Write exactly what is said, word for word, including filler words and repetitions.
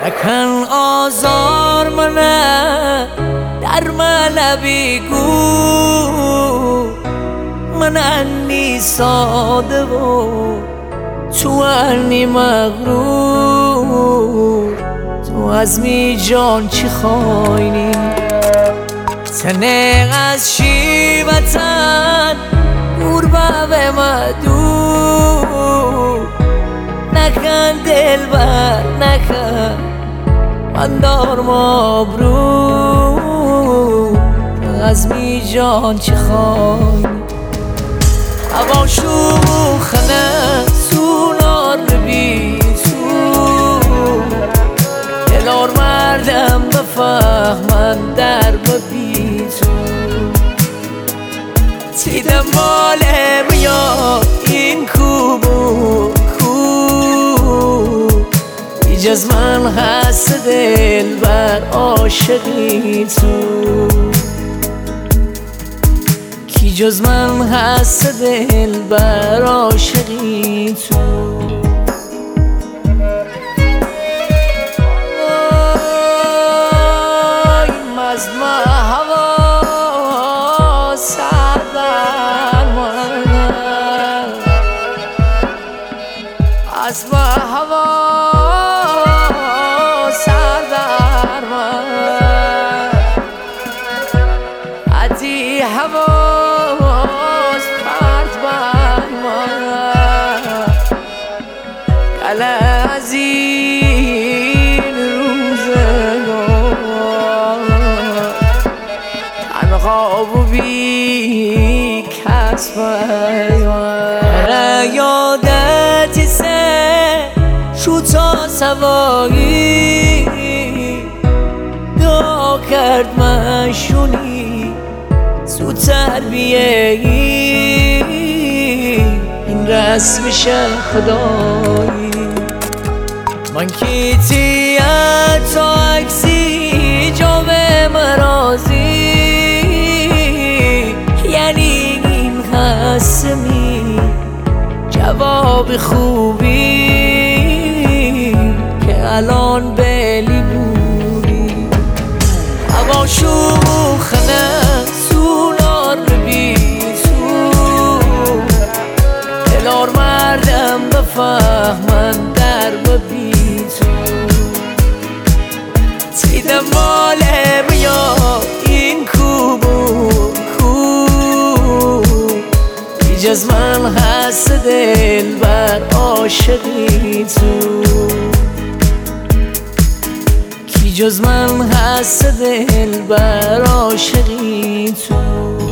نکن آزار منه در من بیگو من انی ساده و تو انی مغرور تو از می جان چی خواینی تنه از شیوتن گربه به مدور نکن دل بر نکن من دار مبرور از می جان چی خواینی هوا شوخنه سونار بی تو دلار مردم بفهمن در ببی تو تیدم مالم یا این کوبو کو ایجاز من هست دل بر عاشقی تو کی جز من هست دل بر عاشقی تو از ما هوا سردر من از ما هوا سردر من عدی هواز پرد بر من گله از این روزگار خواب و بی کس من یادت سه شو تا سوایی دعا کرد من شونی زودتر بیایی این رسمش خدایی من کی تیت تا اکسی جا به مرازی یعنی این قسمی جواب خوبی که الان بلی بودی هوا شوخنه سونار بی تو دلار مردم بفهمن در ببی تو تیدم مالم یا این کوبو ایجاز من هست دل بر عاشقی تو کی جز من هست دل بر عاشقی تو